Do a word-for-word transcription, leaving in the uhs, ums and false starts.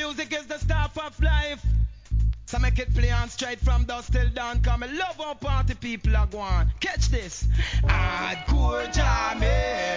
music is the stuff of life. So make it play on straight from dusk till dawn. Come and love how party people are going. Catch this. Hardcore jamming.